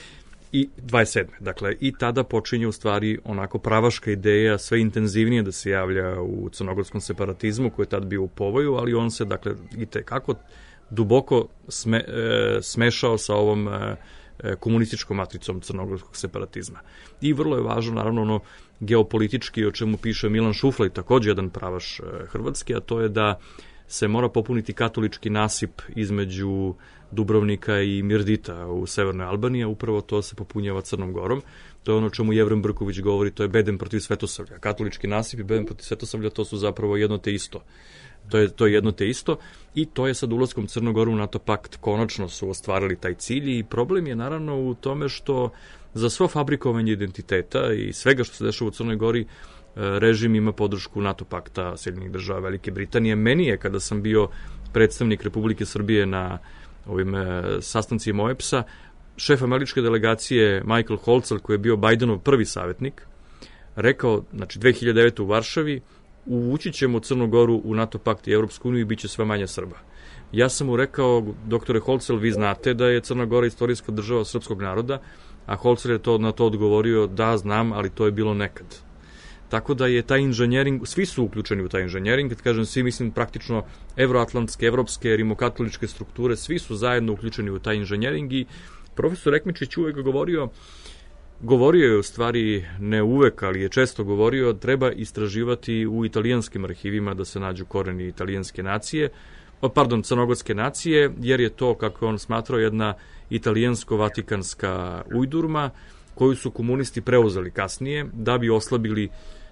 I dvadeset sedme. Dakle, i tada počinje u stvari onako pravaška ideja sve intenzivnije da se javlja u crnogorskom separatizmu, koji je tad bio u povoju, ali on se, dakle, i tekako duboko sme, e, smešao sa ovom e, komunističkom matricom crnogorskog separatizma. I vrlo je važno, naravno, ono geopolitički, o čemu piše Milan Šuflej, takođe jedan pravaš e, hrvatski, a to je da se mora popuniti katolički nasip između Dubrovnika i Mirdita u severnoj Albaniji, a upravo to se popunjava Crnom Gorom. To je ono čemu Jevrem Brković govori, to je bedem protiv Svetosavlja. Katolički nasip i bedem protiv Svetosavlja, to su zapravo jedno te isto. To je, to je jedno te isto i to je sad ulaskom Crnog Goru u NATO pakt konačno su ostvarili taj cilj i problem je naravno u tome što za svo fabrikovanje identiteta i svega što se dešava u Crnoj Gori režim ima podršku NATO pakta, Sjedinjenih država, Velike Britanije. Meni je, kada sam bio predstavnik Republike Srbije na ovim sastancima O E P S-a, šef američke delegacije Michael Holzel, koji je bio Bidenov prvi savjetnik, rekao, znači dve hiljade devete. u Varšavi, uvući ćemo Crnu Goru u NATO pakt i Evropsku uniju i bit će sve manje Srba. Ja sam mu rekao, doktore Holzel, vi znate da je Crna Gora istorijska država srpskog naroda, a Holzel je to, na to odgovorio, da, znam, ali to je bilo nekad. Tako da je taj inženjering, svi su uključeni u taj inženjering, kad kažem svi, mislim praktično evroatlantske, evropske, rimokatoličke strukture, svi su zajedno uključeni u taj inženjering i profesor Ekmičić uvek govorio, govorio je u stvari ne uvek, ali je često govorio, treba istraživati u italijanskim arhivima da se nađu koreni italijanske nacije, pardon, crnogorske nacije, jer je to, kako on smatrao, jedna italijansko-vatikanska ujdurma, koju su komunisti preuzeli kasnije, da bi oslabili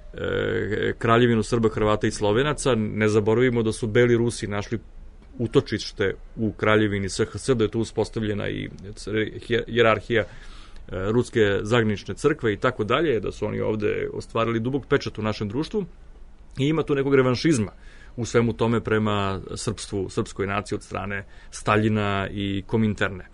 e, kraljevinu Srba, Hrvata i Slovenaca. Ne zaboravimo da su Beli Rusi našli utočište u kraljevini S H S, da je tu uspostavljena i hijerarhija e, Ruske zagranične crkve i tako dalje, da su oni ovde ostvarili dubok pečat u našem društvu i ima tu nekog revanšizma u svemu tome prema srpstvu, srpskoj naciji od strane Staljina i Kominterne.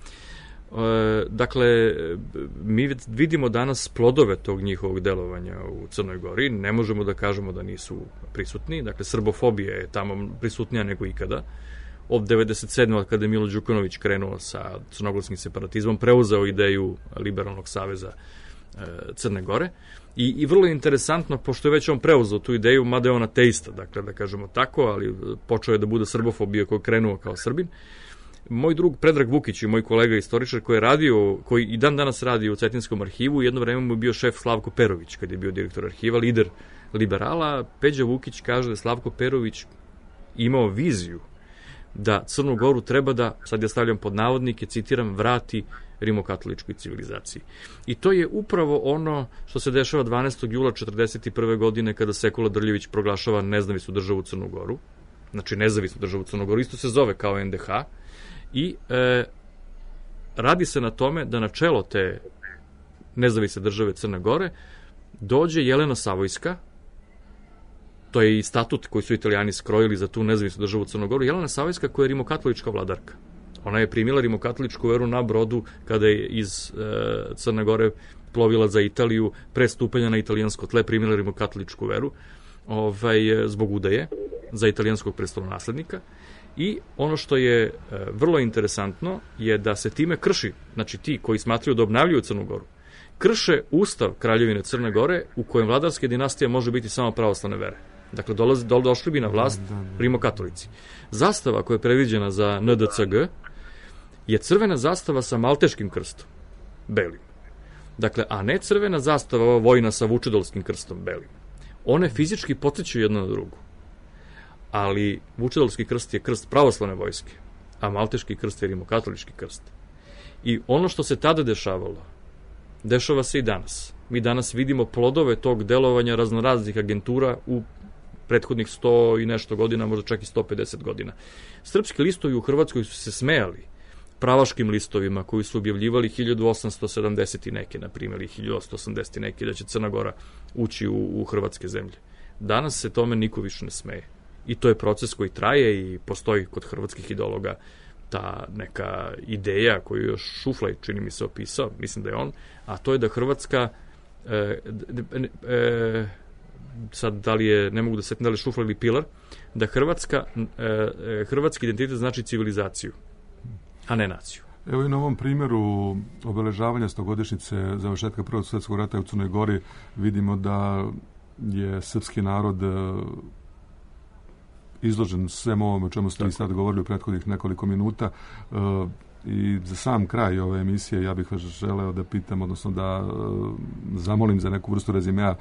Dakle, mi vidimo danas plodove tog njihovog delovanja u Crnoj Gori, ne možemo da kažemo da nisu prisutni, dakle, srbofobija je tamo prisutnija nego ikada. Od devedeset sedme. kada je Milo Đukanović krenuo sa crnogorskim separatizmom, preuzeo ideju Liberalnog saveza Crne Gore i, i vrlo je interesantno, pošto je već on preuzeo tu ideju, mada je on ateista, dakle, da kažemo tako, ali počeo je da bude srbofobija koji je krenuo kao Srbin. Moj drug Predrag Vukić i moj kolega istoričar koji je radio, koji i dan danas radi u Cetinskom arhivu, jedno vreme mu je bio šef Slavko Perović, kad je bio direktor arhiva, lider liberala. Peđa Vukić kaže da je Slavko Perović imao viziju da Crnu Goru treba da, sad ja stavljam pod navodnike, citiram, vrati rimokatoličkoj civilizaciji. I to je upravo ono što se dešava dvanaestog jula četrdeset prve. godine kada Sekula Drljević proglašava nezavisnu državu Crnu Goru, znači nezavisnu državu Crnu Goru, isto se zove kao N D H, i e, radi se na tome da na čelo te nezavisne države Crne Gore dođe Jelena Savojska, to je i statut koji su Italijani skrojili za tu nezavisnu državu Crnu Goru, Jelena Savojska koja je rimokatolička vladarka. Ona je primila rimokatoličku veru na brodu kada je iz e, Crne Gore plovila za Italiju, pre stupanja na italijansko tle primila rimokatoličku veru, ovaj, zbog udaje za italijanskog prestolonaslednika. I ono što je e, vrlo interesantno je da se time krši, znači ti koji smatraju da obnavljaju Crnu Goru, krše ustav Kraljevine Crne Gore u kojem vladarska dinastija može biti samo pravoslavne vere. Dakle, dolazi, do, došli bi na vlast rimokatolici. Zastava koja je previđena za N D C G je crvena zastava sa malteškim krstom, belim. Dakle, a ne crvena zastava ova vojna sa vučedolskim krstom, belim. One fizički podsjećaju jedna na drugu. Ali vučedolski krst je krst pravoslavne vojske, a malteški krst je rimokatolički krst. I ono što se tada dešavalo, dešava se i danas. Mi danas vidimo plodove tog delovanja raznoraznih agentura u prethodnih sto i nešto godina, možda čak i sto pedeset godina. Srpski listovi u Hrvatskoj su se smejali pravaškim listovima koji su objavljivali hiljadu osamsto sedamdeset i neke, na primjer, i hiljadu osamsto osamdeset i neke, da će Crna Gora ući u, u hrvatske zemlje. Danas se tome niko više ne smeje. I to je proces koji traje i postoji kod hrvatskih ideologa ta neka ideja koju još Šuflaj, čini mi se, opisao, mislim da je on, a to je da Hrvatska, e, e, sad da li je, ne mogu da setim da li je Šuflaj ili Pilar, da Hrvatska, e, hrvatski identitet znači civilizaciju, a ne naciju. Evo i na ovom primjeru obeležavanja stogodišnjice završetka Prvog svjetskog rata u Crnoj Gori vidimo da je srpski narod izložen svemu ovome o čemu ste i sad govorili u prethodnih nekoliko minuta. I za sam kraj ove emisije ja bih vas želeo da pitam, odnosno da zamolim za neku vrstu rezimea,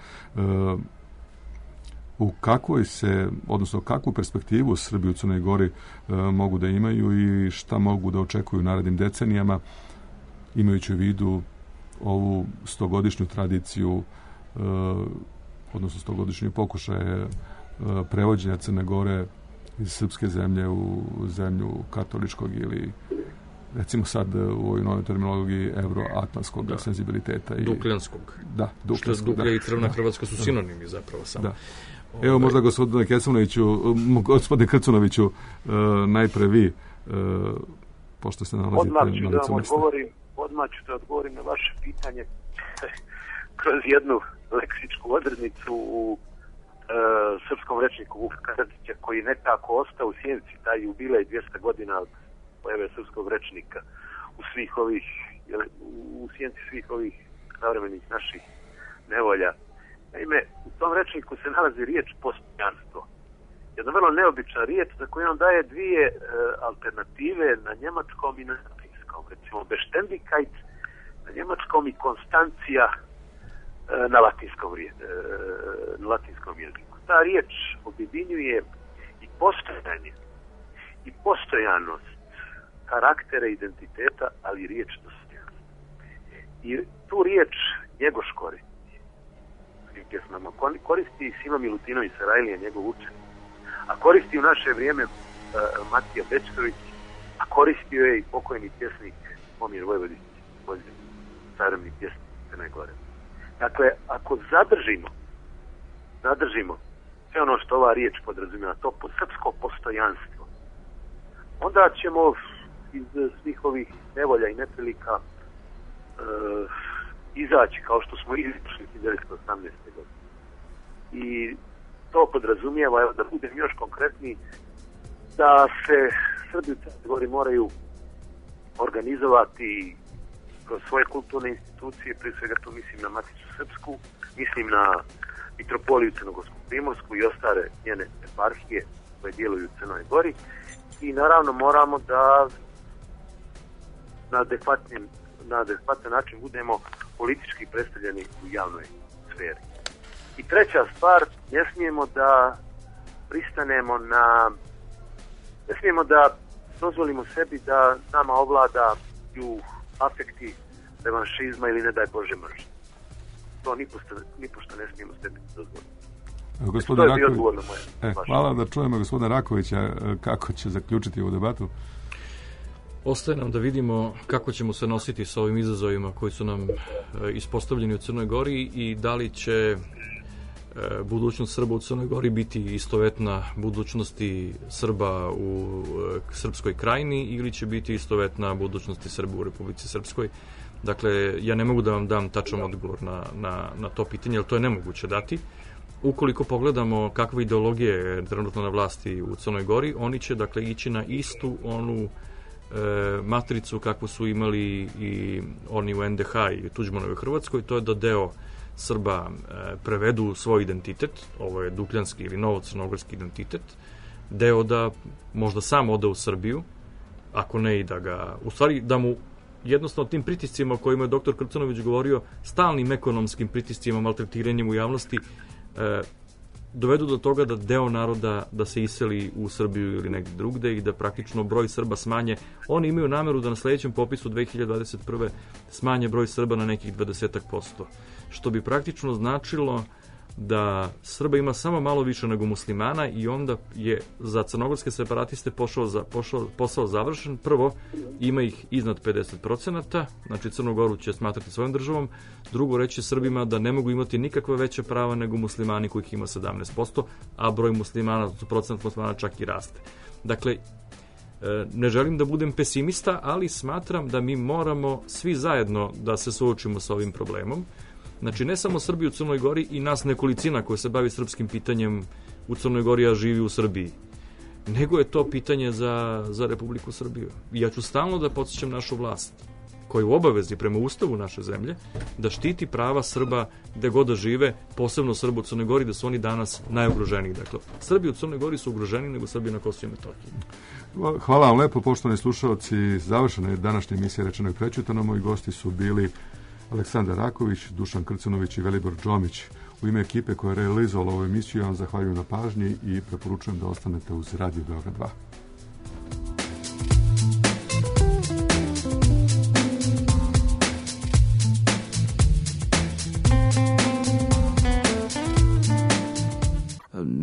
u kakvoj se, odnosno kakvu perspektivu Srbi u Crnoj Gori e, mogu da imaju i šta mogu da očekuju u narednim decenijama, imajući u vidu ovu stogodišnju tradiciju, e, odnosno stogodišnju pokušaje e, prevođenja Crne Gore iz srpske zemlje u zemlju katoličkog ili, recimo sad u ovoj novoj terminologiji, evroatlantskog da. senzibiliteta. I, Dukljanskog. Da, Dukljanskog. Što je Duklja da. i Crvena Hrvatska su sinonimi zapravo samo. Da. Evo možda gospodine Kecmanoviću, gospodine Krcunoviću, uh, najpre vi, uh, pošto se nalazite odmah na licu mesta. Odgovorim, odmah ću da odgovorim na vaše pitanje kroz jednu leksičku odrednicu u uh, srpskom rečniku Vuka Karadžića, koji nekako ostao u sjenci, taj jubilej dvjesto godina od pojave srpskog rečnika u svih ovih, u sjenci svih ovih savremenih naših nevolja. Naime, u tom rečniku se nalazi riječ postojanstvo. Jedna vrlo neobična riječ za koju on daje dvije e, alternative na njemačkom i na latinskom. Recimo, Beständigkeit na njemačkom i Konstancija e, na latinskom, e, na latinskom jeziku. Ta riječ objedinjuje i postojanje i postojanost karaktera identiteta, ali i riječ dostojanstva. I tu riječ Njegoš koristi. Pjesmama. Koristi Sima Milutinović Sarajlija, njegov učenik, a koristi u naše vrijeme uh, Matija Bečković, a koristio je i pokojni pjesnik Momir Vojvodić, savremeni pjesnik Crne Gore. Dakle, ako zadržimo zadržimo sve ono što ova riječ podrazumijeva, to po srpsko postojanstvo, onda ćemo iz svih ovih nevolja i neprilika uh, izaći kao što smo izašli hiljadu devetsto osamnaeste. godine. I to podrazumijeva, evo da budem još konkretniji, da se Srbi u Crnoj Gori moraju organizovati kroz svoje kulturne institucije, prije svega tu mislim na Maticu Srpsku, mislim na Mitropoliju Crnogorsku Primorsku i ostale njene eparhije koje djeluju u Crnoj Gori, i naravno moramo da na adekvatnim na adekvatan način budemo politički predstavljeni u javnoj sferi. I treća stvar, ne smijemo da pristanemo na ne smijemo da dozvolimo sebi da nama ovladaju afekti revanšizma ili ne daj Bože mržnje. To nipošto, nipošto ne smijemo sebi dozvoliti. Gospodin Raković, e, hvala da čujemo gospodina Rakovića kako će zaključiti ovu debatu. Ostaje nam da vidimo kako ćemo se nositi sa ovim izazovima koji su nam ispostavljeni u Crnoj Gori i da li će budućnost Srba u Crnoj Gori biti istovetna budućnosti Srba u Srpskoj krajini ili će biti istovetna budućnosti Srba u Republici Srpskoj. Dakle, ja ne mogu da vam dam tačan odgovor na, na, na to pitanje, jer to je nemoguće dati. Ukoliko pogledamo kakve ideologije je trenutno na vlasti u Crnoj Gori, oni će dakle ići na istu onu e, matricu kakvu su imali i oni u en de ha i Tuđmanovoj Hrvatskoj, to je da deo Srba e, prevedu svoj identitet, ovo je dukljanski ili novo-crnogorski identitet, deo da možda sam ode u Srbiju, ako ne i da ga, u stvari da mu jednostavno tim pritiscima o kojima je doktor Krcunović govorio, stalnim ekonomskim pritiscima, maltretiranjem u javnosti, e, dovedu do toga da deo naroda da se iseli u Srbiju ili negdje drugde i da praktično broj Srba smanje. Oni imaju nameru da na sledećem popisu dve hiljade dvadeset prve smanje broj Srba na nekih dvadeset posto, što bi praktično značilo da Srba ima samo malo više nego muslimana i onda je za crnogorske separatiste pošao za, pošao, posao završen. Prvo, ima ih iznad pedeset procenata, znači Crnu Goru će smatrati svojom državom. Drugo, reći Srbima da ne mogu imati nikakve veće prava nego muslimani kojih ima sedamnaest posto, a broj muslimana, procenat muslimana čak i raste. Dakle, ne želim da budem pesimista, ali smatram da mi moramo svi zajedno da se suočimo sa ovim problemom. Znači, ne samo Srbi u Crnoj Gori i nas nekolicina koja se bavi srpskim pitanjem u Crnoj Gori, a živi u Srbiji, nego je to pitanje za, za Republiku Srbiju. I ja ću stalno da podsjećam našu vlast, koja je u obavezi prema ustavu naše zemlje, da štiti prava Srba gde god da žive, posebno Srba u Crnoj Gori, da su oni danas najugroženiji. Dakle, Srbi u Crnoj Gori su ugroženi nego Srbi na Kosovu i Metohiji. Hvala vam lepo, poštovani slušalci. Završena je današnja emisija Rečeno i prećutano. Moji gosti su bili Aleksandar Raković, Dušan Krcanović i Velibor Džomić. U ime ekipe koja je realizovala ovu emisiju, ja vam zahvaljujem na pažnji i preporučujem da ostanete uz Radio Beograd dva.